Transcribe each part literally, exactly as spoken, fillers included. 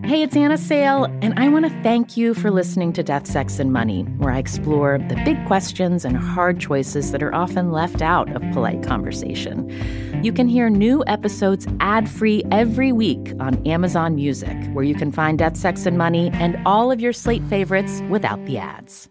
Hey, it's Anna Sale, and I want to thank you for listening to Death, Sex, and Money, where I explore the big questions and hard choices that are often left out of polite conversation. You can hear new episodes ad-free every week on Amazon Music, where you can find Death, Sex, and Money and all of your Slate favorites without the ads.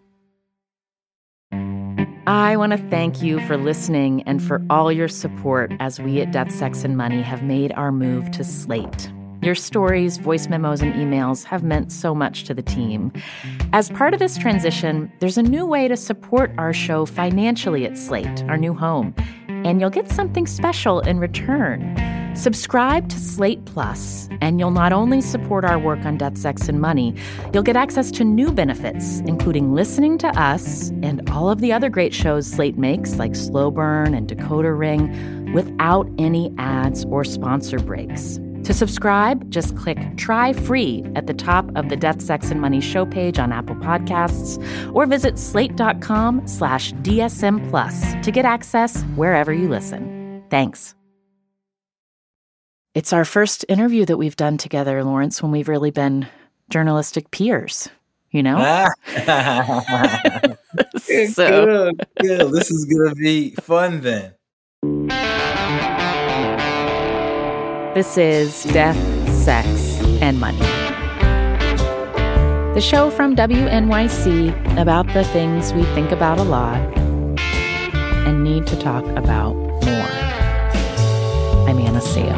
I want to thank you for listening and for all your support as we at Death, Sex, and Money have made our move to Slate. Your stories, voice memos, and emails have meant so much to the team. As part of this transition, there's a new way to support our show financially at Slate, our new home, and you'll get something special in return. Subscribe to Slate Plus, and you'll not only support our work on Death, Sex, and Money, you'll get access to new benefits, including listening to us and all of the other great shows Slate makes, like Slow Burn and Decoder Ring, without any ads or sponsor breaks. To subscribe, just click Try Free at the top of the Death, Sex, and Money show page on Apple Podcasts, or visit slate.com slash DSM Plus to get access wherever you listen. Thanks. It's our first interview that we've done together, Lawrence, when we've really been journalistic peers, you know? so. Good, good. This is going to be fun then. This is Death, Sex, and Money, the show from W N Y C about the things we think about a lot and need to talk about more. I'm Anna Sale.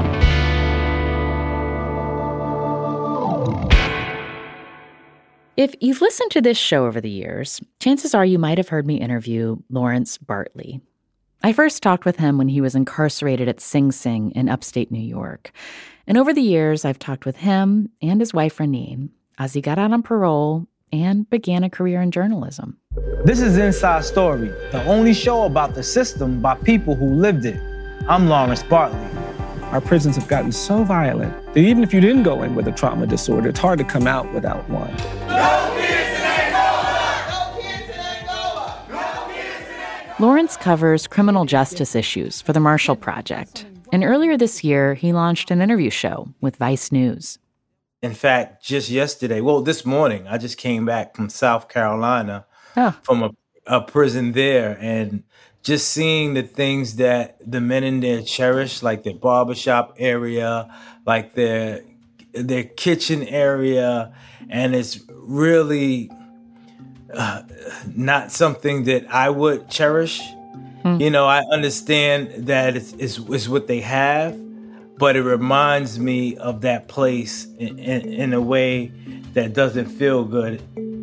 If you've listened to this show over the years, chances are you might have heard me interview Lawrence Bartley. I first talked with him when he was incarcerated at Sing Sing in upstate New York. And over the years, I've talked with him and his wife, Reneen, as he got out on parole and began a career in journalism. This is Inside Story, the only show about the system by people who lived it. I'm Lawrence Bartley. Our prisons have gotten so violent that even if you didn't go in with a trauma disorder, it's hard to come out without one. No kids in Angola! No kids in Angola! No kids in Angola! Lawrence covers criminal justice issues for the Marshall Project. And earlier this year, he launched an interview show with Vice News. In fact, just yesterday, well, this morning, I just came back from South Carolina oh. from a, a prison there, and just seeing the things that the men in there cherish, like their barbershop area, like their their kitchen area, and it's really uh, not something that I would cherish. Mm. You know, I understand that it's, it's, it's what they have, but it reminds me of that place in, in, in a way that doesn't feel good.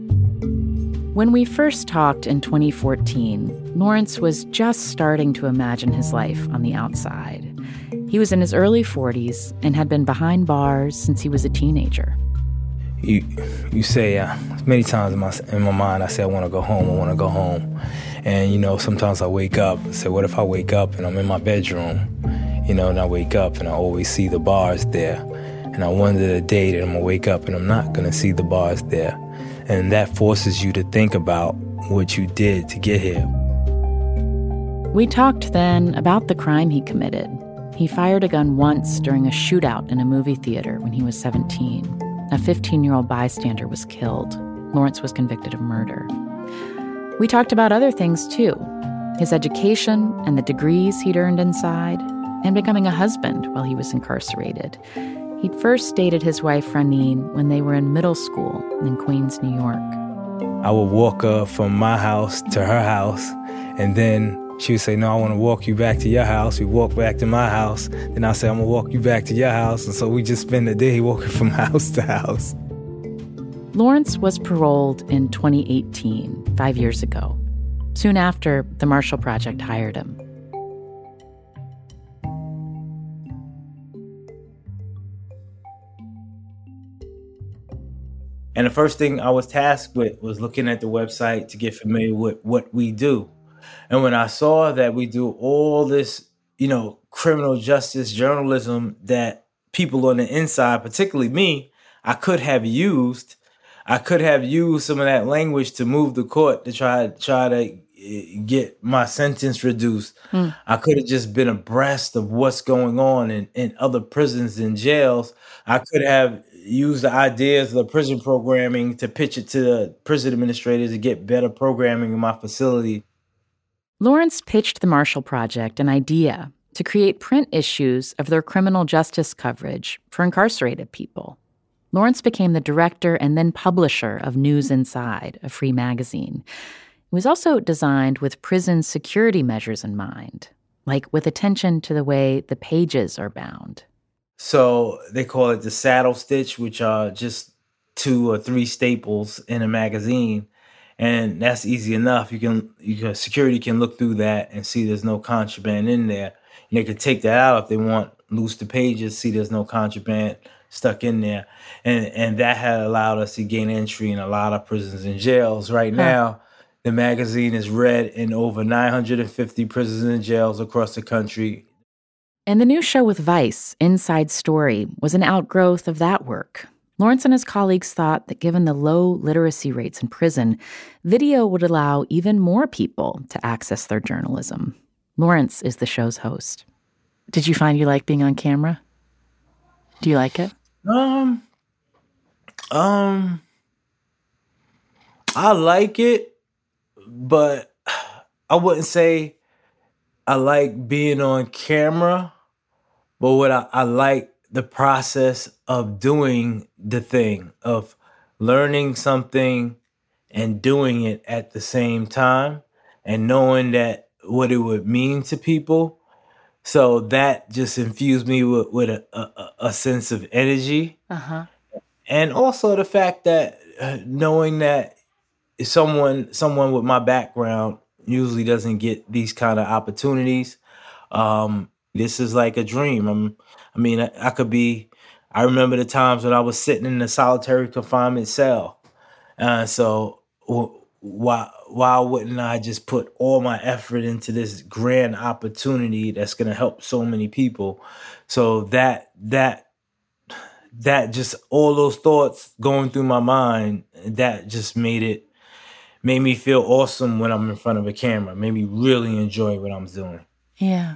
When we first talked in twenty fourteen, Lawrence was just starting to imagine his life on the outside. He was in his early forties and had been behind bars since he was a teenager. You you say, uh, many times in my, in my mind, I say, I want to go home, I want to go home. And, you know, sometimes I wake up and say, what if I wake up and I'm in my bedroom, you know, and I wake up and I always see the bars there. And I wonder the day that I'm going to wake up and I'm not going to see the bars there. And that forces you to think about what you did to get here. We talked then about the crime he committed. He fired a gun once during a shootout in a movie theater when he was seventeen. A fifteen-year-old bystander was killed. Lawrence was convicted of murder. We talked about other things, too. His education and the degrees he'd earned inside, and becoming a husband while he was incarcerated. He'd first dated his wife, Reneen, when they were in middle school in Queens, New York. I would walk her from my house to her house, and then she would say, no, I want to walk you back to your house. We walk back to my house. Then I say, I'm going to walk you back to your house. And so we just spend the day walking from house to house. Lawrence was paroled in twenty eighteen, five years ago. Soon after, the Marshall Project hired him. And the first thing I was tasked with was looking at the website to get familiar with what we do. And when I saw that we do all this, you know, criminal justice journalism that people on the inside, particularly me, I could have used, I could have used some of that language to move the court to try, try to get my sentence reduced. Mm. I could have just been abreast of what's going on in, in other prisons and jails. I could have use the ideas of the prison programming to pitch it to the prison administrators to get better programming in my facility. Lawrence pitched the Marshall Project an idea to create print issues of their criminal justice coverage for incarcerated people. Lawrence became the director and then publisher of News Inside, a free magazine. It was also designed with prison security measures in mind, like with attention to the way the pages are bound. So they call it the saddle stitch, which are just two or three staples in a magazine. And that's easy enough. You can, you can security can look through that and see there's no contraband in there. And they can take that out if they want, loose the pages, see there's no contraband stuck in there. And and that had allowed us to gain entry in a lot of prisons and jails. Right huh. now, the magazine is read in over nine hundred fifty prisons and jails across the country. And the new show with Vice, Inside Story, was an outgrowth of that work. Lawrence and his colleagues thought that given the low literacy rates in prison, video would allow even more people to access their journalism. Lawrence is the show's host. Did you find you like being on camera? Do you like it? Um, um, I like it, but I wouldn't say I like being on camera, but what I, I like the process of doing the thing, of learning something and doing it at the same time and knowing that what it would mean to people. So that just infused me with, with a, a, a sense of energy. Uh-huh. And also the fact that uh, knowing that someone someone with my background usually doesn't get these kind of opportunities. Um, this is like a dream. I'm, I mean, I, I could be, I remember the times when I was sitting in a solitary confinement cell. Uh, so w- why why wouldn't I just put all my effort into this grand opportunity that's going to help so many people? So that that that just all those thoughts going through my mind, that just made it made me feel awesome when I'm in front of a camera. Made me really enjoy what I'm doing. Yeah.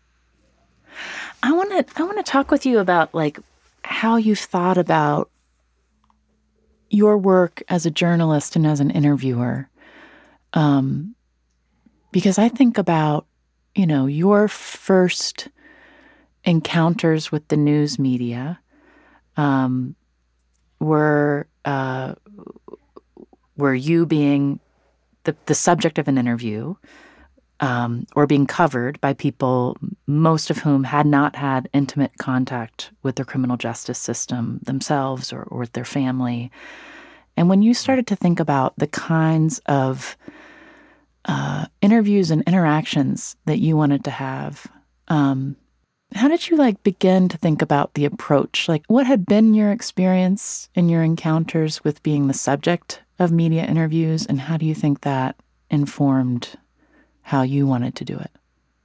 I want to I want to talk with you about like how you've thought about your work as a journalist and as an interviewer. Um, because I think about, you know, your first encounters with the news media um, were uh, were you being the, the subject of an interview um, or being covered by people, most of whom had not had intimate contact with the criminal justice system themselves or, or with their family. And when you started to think about the kinds of uh, interviews and interactions that you wanted to have, um, how did you like begin to think about the approach? Like, what had been your experience in your encounters with being the subject of media interviews, and how do you think that informed how you wanted to do it?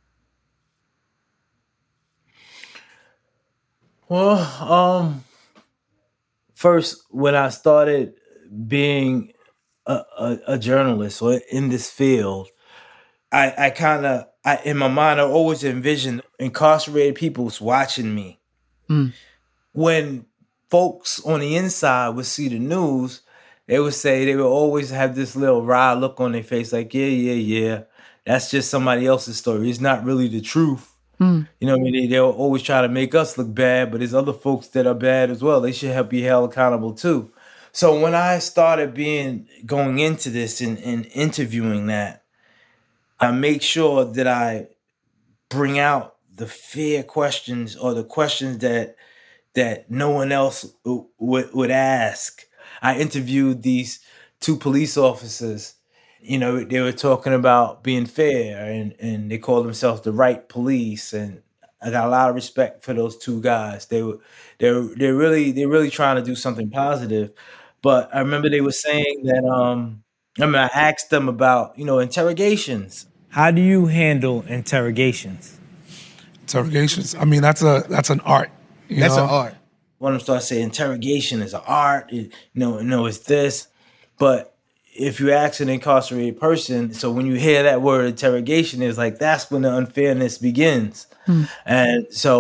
Well, um, first, when I started being a, a, a journalist or in this field, I, I kind of, I, in my mind, I always envisioned incarcerated people watching me. Mm. When folks on the inside would see the news, they would say, they would always have this little wry look on their face, like, yeah, yeah, yeah, that's just somebody else's story. It's not really the truth. Mm. You know what I mean? They, they'll always try to make us look bad, but there's other folks that are bad as well. They should help be held accountable too. So when I started being, going into this and, and interviewing that, I make sure that I bring out the fair questions or the questions that that no one else w- would would ask. I interviewed these two police officers. You know, they were talking about being fair, and, and they call themselves the right police. And I got a lot of respect for those two guys. They were they're they're really they're really trying to do something positive. But I remember they were saying that um I mean I asked them about, you know, interrogations. How do you handle interrogations? Interrogations. I mean, that's a that's an art. You That's know? an art. One of them started saying interrogation is an art. It, you know, no, it's this. But if you ask an incarcerated person, so when you hear that word interrogation, it's like that's when the unfairness begins. Mm. And so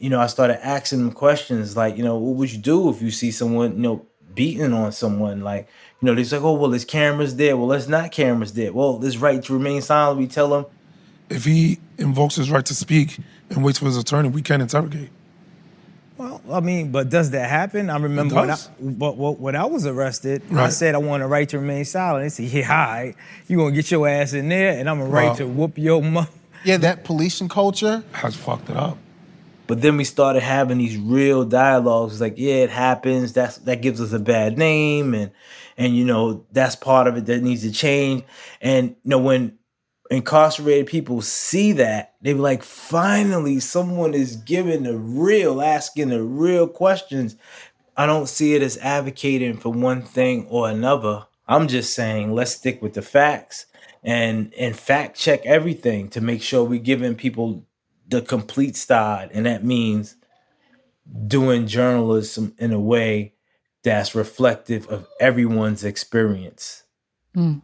you know, I started asking them questions like, you know, what would you do if you see someone, you know, beating on someone? Like, you know, they're like, oh, well, there's cameras there. Well, there's not cameras there. Well, there's right to remain silent. We tell them. If he invokes his right to speak and waits for his attorney, we can't interrogate. Well, I mean, but does that happen? I remember when I, but, when I was arrested, right. I said I want a right to remain silent. They said, yeah, all right, you going to get your ass in there, and I'm a right wow. to whoop your mother. Yeah, that policing culture has fucked it up. But then we started having these real dialogues. It's like, yeah, it happens. That's that gives us a bad name, and and you know that's part of it that needs to change. And you know when incarcerated people see that, they're like, finally, someone is giving the real, asking the real questions. I don't see it as advocating for one thing or another. I'm just saying, let's stick with the facts and and fact check everything to make sure we're giving people the complete side, and that means doing journalism in a way that's reflective of everyone's experience. Mm.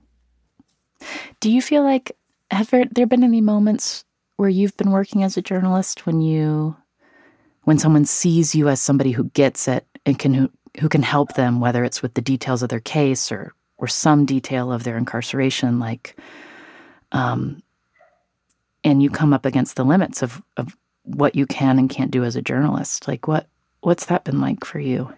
Do you feel like, have there, there been any moments where you've been working as a journalist when you, when someone sees you as somebody who gets it and can who, who can help them, whether it's with the details of their case or or some detail of their incarceration, like, um, and you come up against the limits of, of what you can and can't do as a journalist? Like, what what's that been like for you?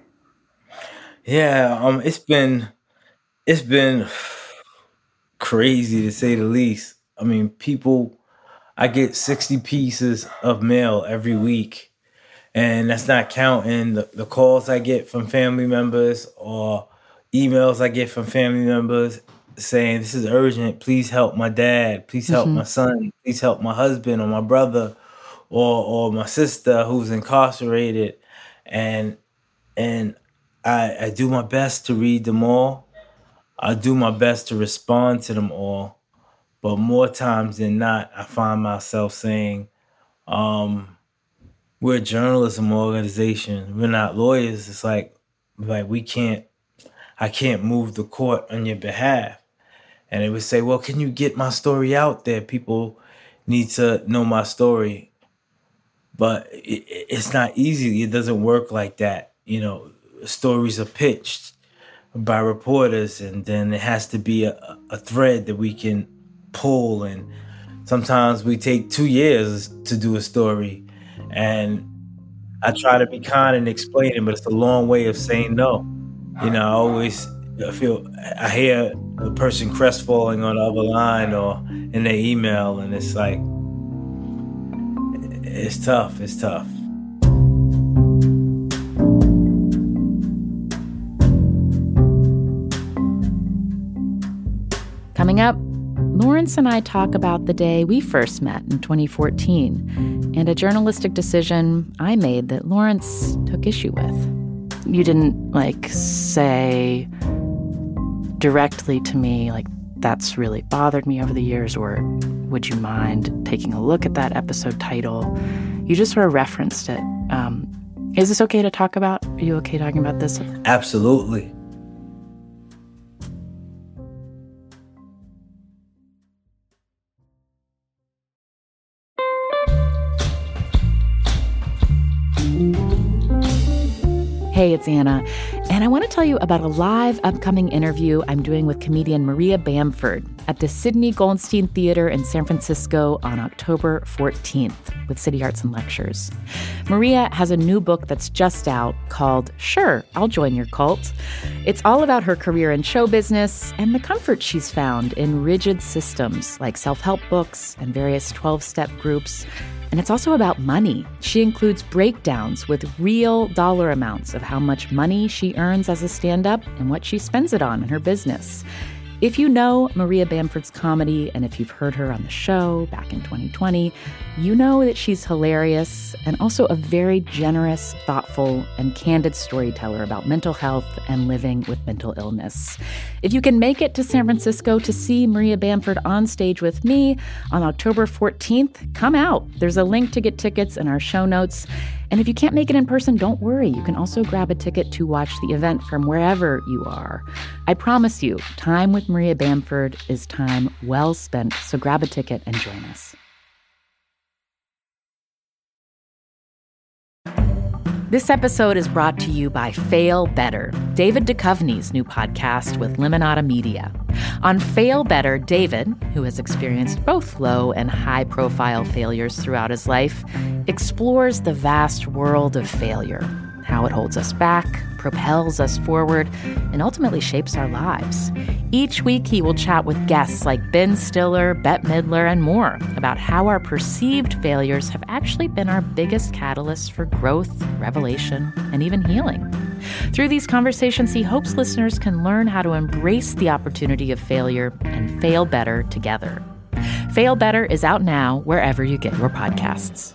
Yeah, um, it's been it's been crazy to say the least. I mean, people, I get sixty pieces of mail every week, and that's not counting the, the calls I get from family members or emails I get from family members saying, this is urgent, please help my dad, please help mm-hmm. my son, please help my husband or my brother or or my sister who's incarcerated. And and I, I do my best to read them all. I do my best to respond to them all. But more times than not, I find myself saying, um, we're a journalism organization. We're not lawyers. It's like, like we can't, I can't move the court on your behalf. And they would say, well, can you get my story out there? People need to know my story. But it, it's not easy. It doesn't work like that. You know, stories are pitched by reporters, and then it has to be a, a thread that we can pull. And sometimes we take two years to do a story. And I try to be kind and explain it, but it's a long way of saying no. You know, I always feel, I hear a person crestfalling on the other line or in their email, and it's like, it's tough, it's tough. Coming up, Lawrence and I talk about the day we first met in twenty fourteen and a journalistic decision I made that Lawrence took issue with. You didn't, like, say directly to me, like, that's really bothered me over the years, or would you mind taking a look at that episode title? You just sort of referenced it. Um, is this okay to talk about? Are you okay talking about this? Absolutely. Hey, it's Anna, and I want to tell you about a live upcoming interview I'm doing with comedian Maria Bamford at the Sidney Goldstein Theater in San Francisco on October fourteenth with City Arts and Lectures. Maria has a new book that's just out called Sure, I'll Join Your Cult. It's all about her career in show business and the comfort she's found in rigid systems like self-help books and various twelve-step groups. And it's also about money. She includes breakdowns with real dollar amounts of how much money she earns as a stand-up and what she spends it on in her business. If you know Maria Bamford's comedy, and if you've heard her on the show back in twenty twenty, you know that she's hilarious and also a very generous, thoughtful, and candid storyteller about mental health and living with mental illness. If you can make it to San Francisco to see Maria Bamford on stage with me on October fourteenth, come out. There's a link to get tickets in our show notes. And if you can't make it in person, don't worry. You can also grab a ticket to watch the event from wherever you are. I promise you, time with Maria Bamford is time well spent. So grab a ticket and join us. This episode is brought to you by Fail Better, David Duchovny's new podcast with Limonada Media. On Fail Better, David, who has experienced both low and high-profile failures throughout his life, explores the vast world of failure, how it holds us back, propels us forward, and ultimately shapes our lives. Each week, he will chat with guests like Ben Stiller, Bette Midler, and more about how our perceived failures have actually been our biggest catalysts for growth, revelation, and even healing. Through these conversations, he hopes listeners can learn how to embrace the opportunity of failure and fail better together. Fail Better is out now wherever you get your podcasts.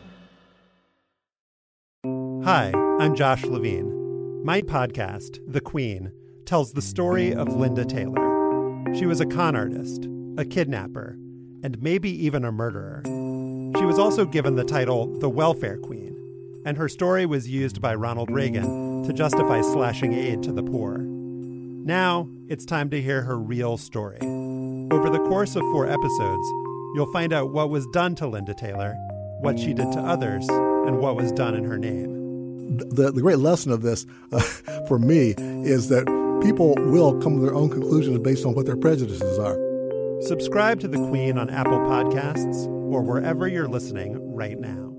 Hi, I'm Josh Levine. My podcast, The Queen, tells the story of Linda Taylor. She was a con artist, a kidnapper, and maybe even a murderer. She was also given the title the Welfare Queen, and her story was used by Ronald Reagan to justify slashing aid to the poor. Now, it's time to hear her real story. Over the course of four episodes, you'll find out what was done to Linda Taylor, what she did to others, and what was done in her name. The, the great lesson of this, uh, for me, is that people will come to their own conclusions based on what their prejudices are. Subscribe to The Queen on Apple Podcasts or wherever you're listening right now.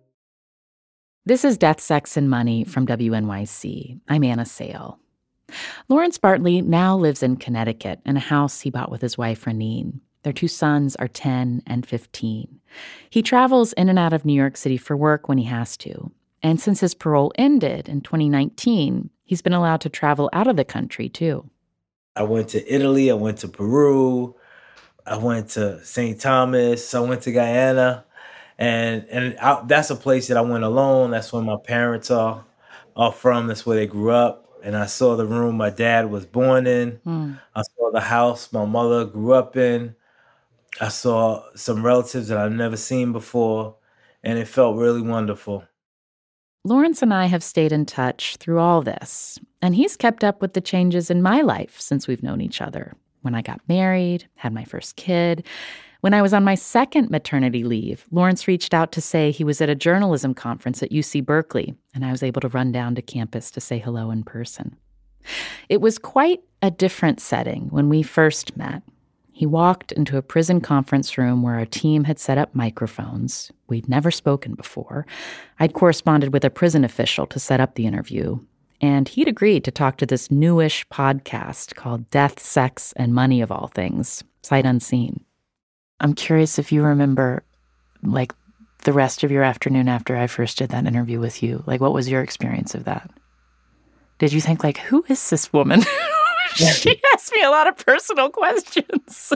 This is Death, Sex, and Money from W N Y C. I'm Anna Sale. Lawrence Bartley now lives in Connecticut in a house he bought with his wife, Reneen. Their two sons are ten and fifteen. He travels in and out of New York City for work when he has to. And since his parole ended in twenty nineteen, he's been allowed to travel out of the country, too. I went to Italy. I went to Peru. I went to Saint Thomas. I went to Guyana. And and I, that's a place that I went alone. That's where my parents are, are from. That's where they grew up. And I saw the room my dad was born in. Mm. I saw the house my mother grew up in. I saw some relatives that I've never seen before. And it felt really wonderful. Lawrence and I have stayed in touch through all this, and he's kept up with the changes in my life since we've known each other. When I got married, had my first kid. When I was on my second maternity leave, Lawrence reached out to say he was at a journalism conference at U C Berkeley, and I was able to run down to campus to say hello in person. It was quite a different setting when we first met. He walked into a prison conference room where our team had set up microphones. We'd never spoken before. I'd corresponded with a prison official to set up the interview. And he'd agreed to talk to this newish podcast called Death, Sex, and Money of all things, sight unseen. I'm curious if you remember, like, the rest of your afternoon after I first did that interview with you. Like, what was your experience of that? Did you think, like, who is this woman? She asked me a lot of personal questions.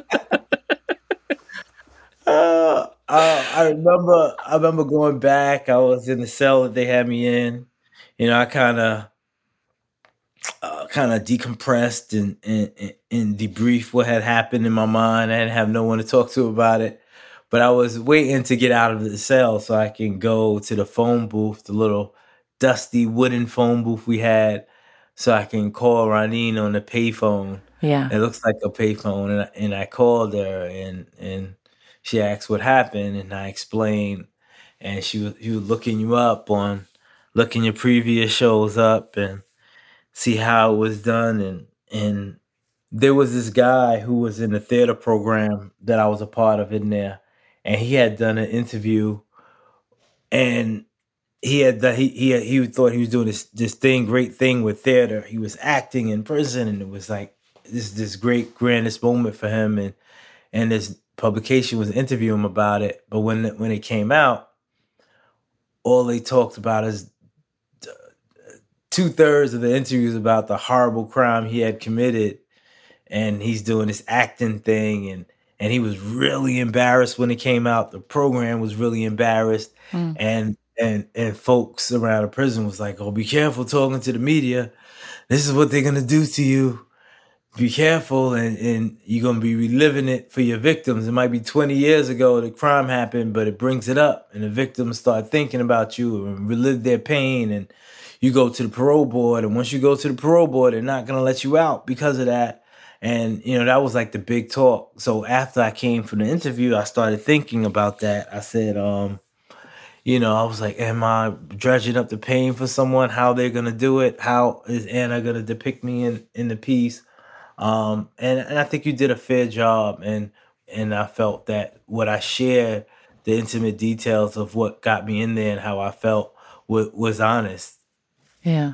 uh, uh, I remember I remember going back. I was in the cell that they had me in. You know, I kind of uh, kind of decompressed and, and, and debriefed what had happened in my mind. I didn't have no one to talk to about it. But I was waiting to get out of the cell so I can go to the phone booth, the little dusty wooden phone booth we had, so I can call Reneen on the payphone. Yeah. It looks like a payphone. And I, and I called her and, and she asked what happened. And I explained. And she was, she was looking you up on, looking your previous shows up and see how it was done. And, and there was this guy who was in the theater program that I was a part of in there. And he had done an interview. And He had the, he he he thought he was doing this this thing, great thing with theater. He was acting in prison, and it was like this this great grandest moment for him. And and this publication was interviewing him about it. But when when it came out, all they talked about is two thirds of the interviews about the horrible crime he had committed, and he's doing this acting thing, and and he was really embarrassed when it came out. The program was really embarrassed, mm. and. And and folks around the prison was like, oh, be careful talking to the media. This is what they're going to do to you. Be careful, and, and you're going to be reliving it for your victims. It might be twenty years ago the crime happened, but it brings it up, and the victims start thinking about you and relive their pain, and you go to the parole board, and once you go to the parole board, they're not going to let you out because of that. And, you know, that was like the big talk. So after I came from the interview, I started thinking about that. I said, um, You know, I was like, am I dredging up the pain for someone? How they're gonna do it? How is Anna gonna depict me in, in the piece? Um, and, and I think you did a fair job, and and I felt that what I shared, the intimate details of what got me in there and how I felt was, was honest. Yeah.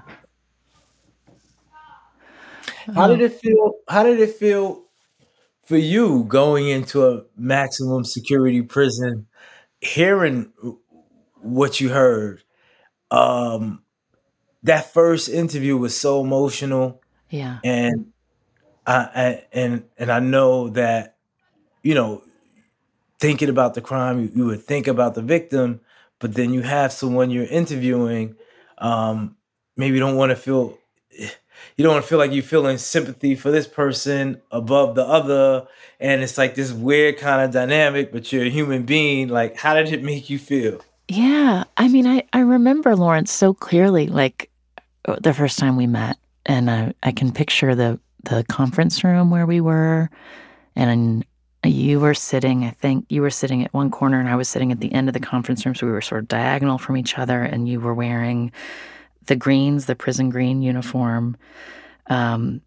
How did it feel? How did it feel for you going into a maximum security prison, hearing what you heard? Um, that first interview was so emotional. Yeah. And I, I and and I know that, you know, thinking about the crime, you, you would think about the victim, but then you have someone you're interviewing, um, maybe you don't want to feel, you don't want to feel like you're feeling sympathy for this person above the other. And it's like this weird kind of dynamic, but you're a human being. Like, how did it make you feel? Yeah. I mean, I, I remember Lawrence so clearly, like the first time we met, and I, I can picture the, the conference room where we were, and you were sitting, I think you were sitting at one corner and I was sitting at the end of the conference room. So we were sort of diagonal from each other, and you were wearing the greens, the prison green uniform. Um,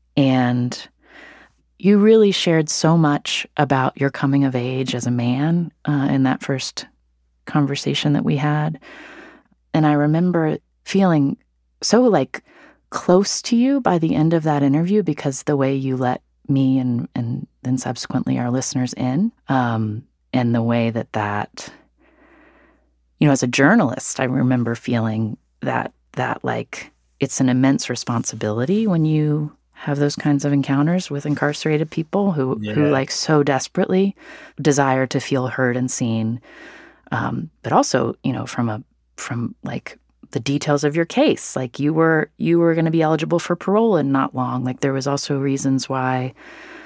and you really shared so much about your coming of age as a man uh, in that first conversation that we had. And I remember feeling so like close to you by the end of that interview, because the way you let me and, and then subsequently our listeners in, um, and the way that that, you know, as a journalist, I remember feeling that, that like, it's an immense responsibility when you have those kinds of encounters with incarcerated people who, yeah. who like so desperately desire to feel heard and seen. Um, but also, you know, from a, from like the details of your case, like you were, you were going to be eligible for parole in not long. Like there was also reasons why,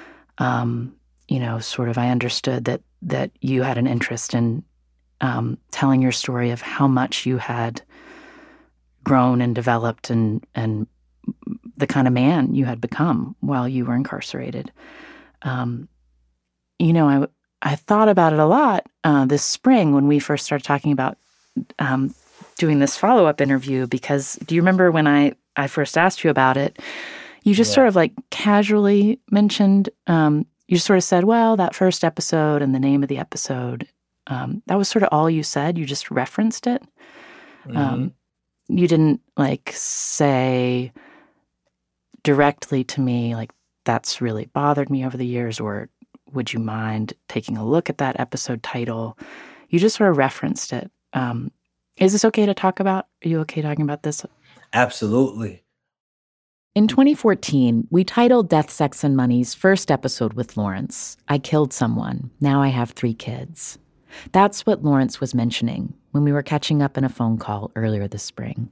um, you know, sort of, I understood that, that you had an interest in, um, telling your story of how much you had grown and developed and, and the kind of man you had become while you were incarcerated. Um, you know, I, I thought about it a lot uh, this spring when we first started talking about um, doing this follow-up interview, because do you remember when I, I first asked you about it, you just yeah. sort of like casually mentioned, um, you just sort of said, well, that first episode and the name of the episode, um, that was sort of all you said. You just referenced it. Mm-hmm. Um, you didn't like say directly to me, like, that's really bothered me over the years, or would you mind taking a look at that episode title? You just sort of referenced it. Um, is this okay to talk about? Are you okay talking about this? Absolutely. In twenty fourteen, we titled Death, Sex, and Money's first episode with Lawrence, I Killed Someone, Now I Have Three Kids. That's what Lawrence was mentioning when we were catching up in a phone call earlier this spring.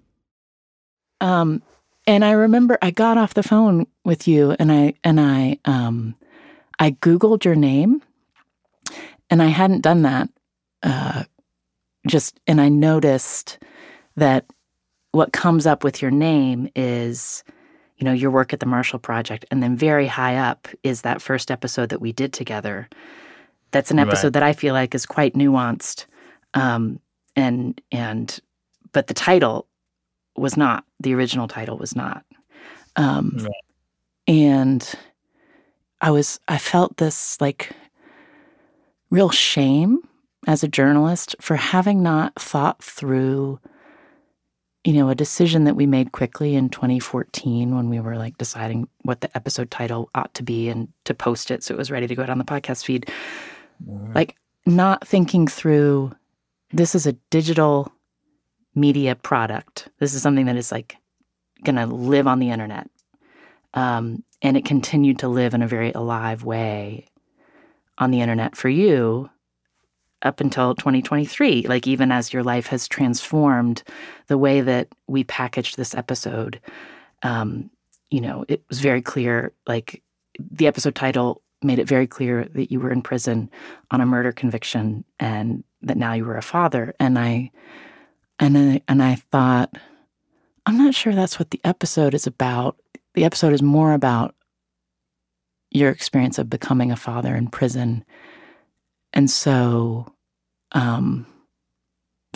Um, and I remember I got off the phone with you and I, and I, um, I Googled your name, and I hadn't done that. Uh, just, and I noticed that what comes up with your name is, you know, your work at the Marshall Project, and then very high up is that first episode that we did together. That's an episode right. that I feel like is quite nuanced, um, and and but the title was not. The original title was not, um, right. and I was. I felt this like real shame as a journalist for having not thought through, you know, a decision that we made quickly in twenty fourteen when we were like deciding what the episode title ought to be and to post it so it was ready to go out on the podcast feed. Mm-hmm. Like not thinking through, this is a digital media product. This is something that is like going to live on the internet. Um, and it continued to live in a very alive way on the internet for you up until twenty twenty-three, like even as your life has transformed, the way that we packaged this episode, um, you know, it was very clear, like the episode title made it very clear that you were in prison on a murder conviction and that now you were a father. And I, and I, and I thought, I'm not sure that's what the episode is about. The episode is more about your experience of becoming a father in prison. And so, um,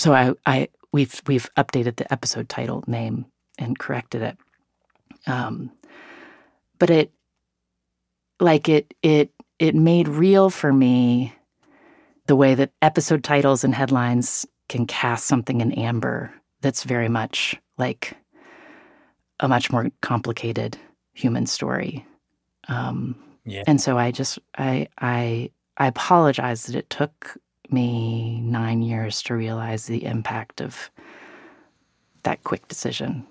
so I, I we've we've updated the episode title name and corrected it. Um, but it like it it it made real for me the way that episode titles and headlines can cast something in amber that's very much like a much more complicated human story. Um, yeah. And so I just, I, I, I apologize that it took me nine years to realize the impact of that quick decision.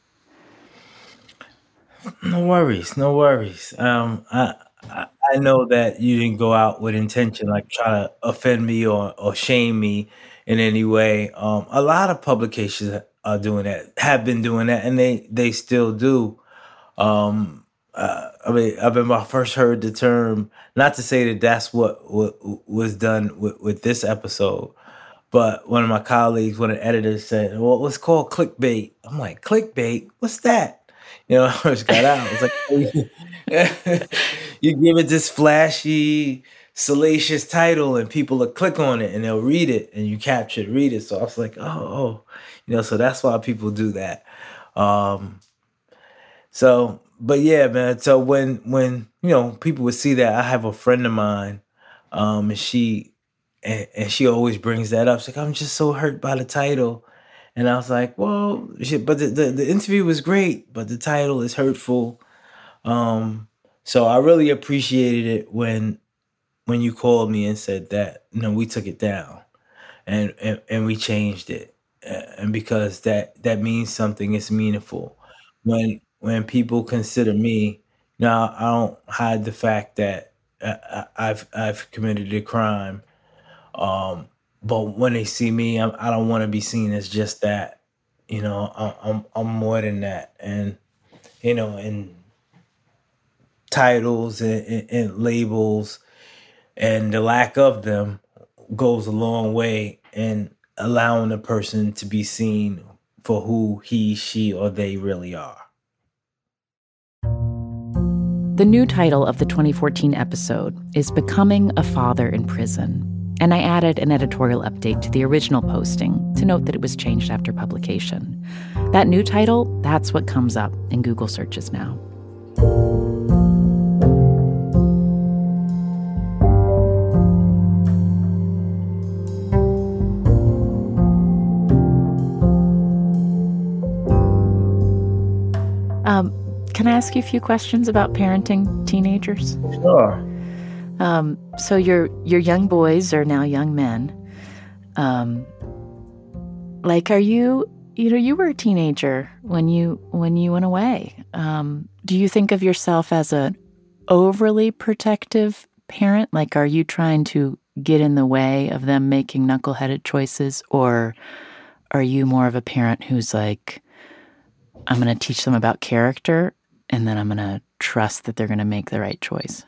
No worries, no worries. Um, I, I I know that you didn't go out with intention, like try to offend me or, or shame me in any way. Um, a lot of publications are doing that, have been doing that, and they, they still do. Um, uh, I mean, I remember I first heard the term, not to say that that's what, what was done with, with this episode, but one of my colleagues, one of the editors said, well, it's called clickbait. I'm like, clickbait? What's that? You know, I first got out. It's like, you give it this flashy, salacious title and people will click on it and they'll read it and you capture it, read it. So I was like, oh, oh, you know, so that's why people do that. Um, so, but yeah, man. So when, when, you know, people would see that, I have a friend of mine, um, and she, and, and she always brings that up. She's like, I'm just so hurt by the title. And I was like, well, shit, but the, the, the interview was great, but the title is hurtful. Um, so I really appreciated it when when you called me and said that, you know, we took it down and, and, and we changed it. And because that, that means something, it's meaningful. When when people consider me, now I don't hide the fact that uh, I've I've committed a crime. Um, But when they see me, I'm, I don't want to be seen as just that. You know, I, I'm I'm more than that. And, you know, and titles and, and, and labels and the lack of them goes a long way in allowing a person to be seen for who he, she, or they really are. The new title of the twenty fourteen episode is Becoming a Father in Prison. And I added an editorial update to the original posting to note that it was changed after publication. That new title, that's what comes up in Google searches now. Um, can I ask you a few questions about parenting teenagers? Sure. Um, so your your young boys are now young men. Um, like, are you, you know, you were a teenager when you when you went away. Um, do you think of yourself as an overly protective parent? Like, are you trying to get in the way of them making knuckleheaded choices? Or are you more of a parent who's like, I'm going to teach them about character and then I'm going to trust that they're going to make the right choice?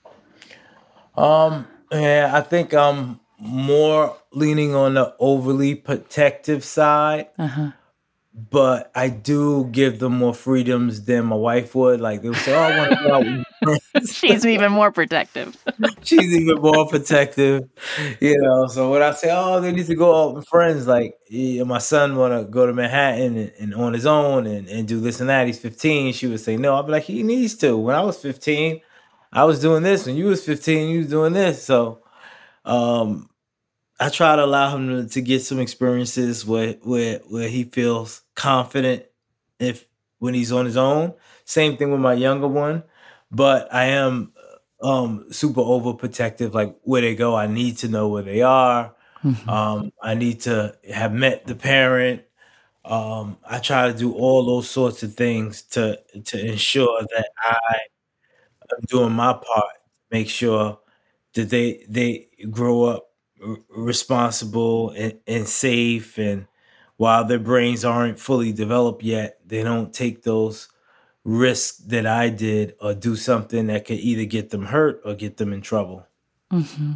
Um, yeah, I think I'm more leaning on the overly protective side, uh-huh. but I do give them more freedoms than my wife would. Like, they would say, oh, I want to go out with your friends. She's even more protective. She's even more protective, you know. So when I say, oh, they need to go out with friends, like, yeah, my son want to go to Manhattan and, and on his own and, and do this and that. He's fifteen. She would say, no. I'd be like, he needs to. When I was fifteen, I was doing this. When you was fifteen, you was doing this. So um, I try to allow him to, to get some experiences where, where where he feels confident if when he's on his own. Same thing with my younger one. But I am um, super overprotective. Like, where they go, I need to know where they are. Mm-hmm. Um, I need to have met the parent. Um, I try to do all those sorts of things to to ensure that I I'm doing my part, make sure that they they grow up r- responsible and, and safe. And while their brains aren't fully developed yet, they don't take those risks that I did or do something that could either get them hurt or get them in trouble. Mm-hmm.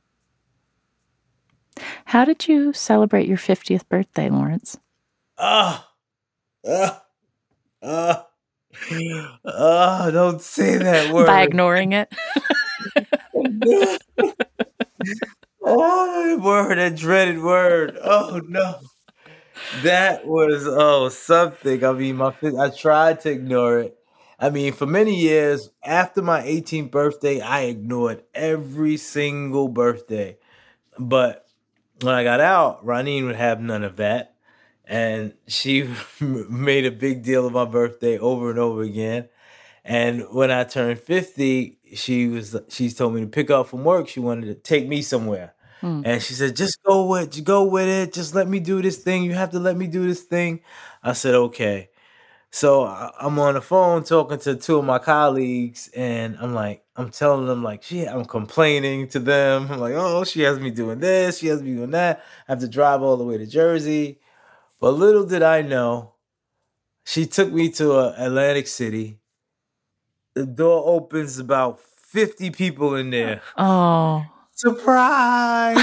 How did you celebrate your fiftieth birthday, Lawrence? Ah, ah, ah. Oh, don't say that word. By ignoring it? Oh, that word, that dreaded word. Oh, no. That was, oh, something. I mean, my I tried to ignore it. I mean, for many years, after my eighteenth birthday, I ignored every single birthday. But when I got out, Ronine would have none of that. And she made a big deal of my birthday over and over again. And when I turned fifty, she was she told me to pick up from work. She wanted to take me somewhere. Mm. And she said, just go with, go with it. Just let me do this thing. You have to let me do this thing. I said, okay. So I'm on the phone talking to two of my colleagues, and I'm like, I'm telling them, like, shit, I'm complaining to them. I'm like, oh, she has me doing this. She has me doing that. I have to drive all the way to Jersey. But little did I know, she took me to uh, Atlantic City. The door opens, about fifty people in there. Oh. Surprise!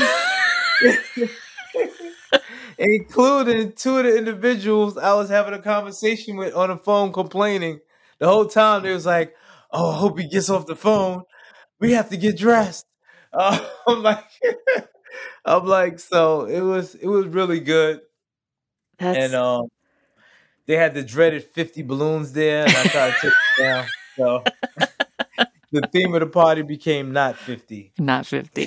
Including two of the individuals I was having a conversation with on the phone complaining. The whole time they was like, oh, I hope he gets off the phone. We have to get dressed. Uh, I'm like, I'm like, so it was it was really good. That's... And um, they had the dreaded fifty balloons there, and I tried to take it down. So the theme of the party became not fifty. Not fifty.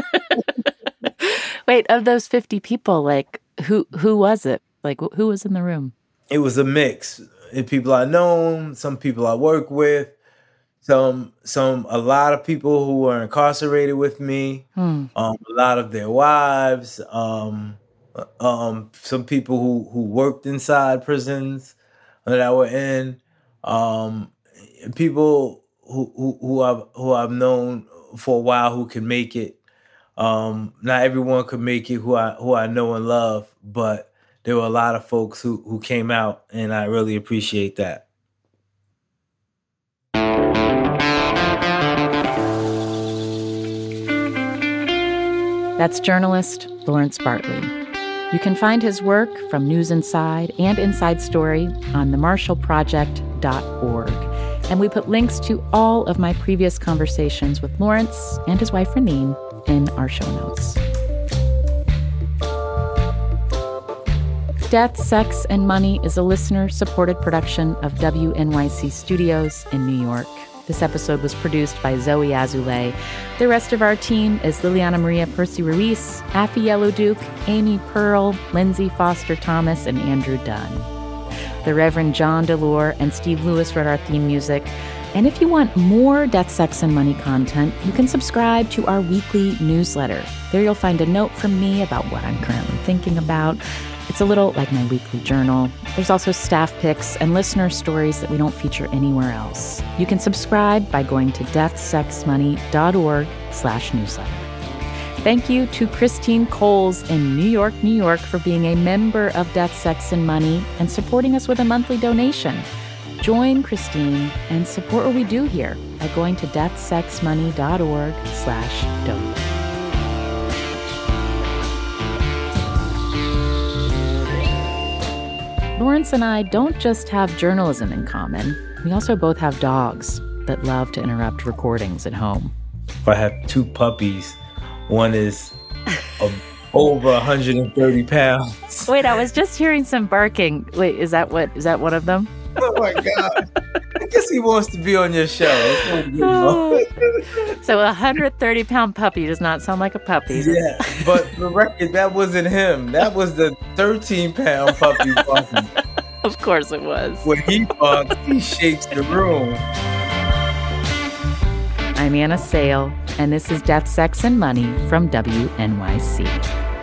Wait, of those fifty people, like, who who was it? Like, who was in the room? It was a mix. People I know, some people I work with, some some a lot of people who were incarcerated with me, hmm. um, a lot of their wives, um, um, some people who, who worked inside prisons that I were in, um, people who, who who I've who I've known for a while who can make it. Um, not everyone could make it who I who I know and love, but there were a lot of folks who, who came out, and I really appreciate that. That's journalist Lawrence Bartley. You can find his work from News Inside and Inside Story on the marshall project dot org. And we put links to all of my previous conversations with Lawrence and his wife Ronine in our show notes. Death, Sex, and Money is a listener-supported production of W N Y C Studios in New York. This episode was produced by Zoe Azulay. The rest of our team is Liliana Maria Percy-Ruiz, Affy Yellow-Duke, Amy Pearl, Lindsay Foster-Thomas, and Andrew Dunn. The Reverend John DeLore and Steve Lewis wrote our theme music. And if you want more Death, Sex, and Money content, you can subscribe to our weekly newsletter. There you'll find a note from me about what I'm currently thinking about. It's a little like my weekly journal. There's also staff picks and listener stories that we don't feature anywhere else. You can subscribe by going to death sex money dot org slash newsletter. Thank you to Christine Coles in New York, New York for being a member of Death, Sex, and Money and supporting us with a monthly donation. Join Christine and support what we do here by going to death sex money dot org slash donate. Lawrence and I don't just have journalism in common. We also both have dogs that love to interrupt recordings at home. I have two puppies. One is a, over one hundred thirty pounds. Wait, I was just hearing some barking. Wait, is that what? Is that one of them? Oh my God. I guess he wants to be on your show. Oh. So a one hundred thirty pound puppy does not sound like a puppy. Yeah, but for the record, that wasn't him. That was the thirteen pound puppy barking. Of course it was. When he barks, he shakes the room. I'm Anna Sale, and this is Death, Sex, and Money from W N Y C.